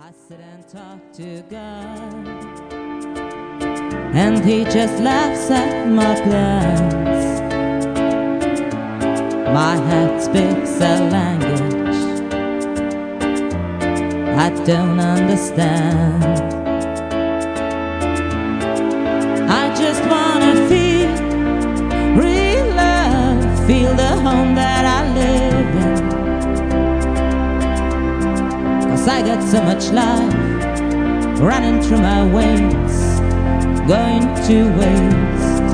I sit and talk to God, and He just laughs at my plans. My head speaks a language I don't understand. I just wanna feel real love, feel the home that I live in. 'Cause I got so much life running through my veins, going to waste.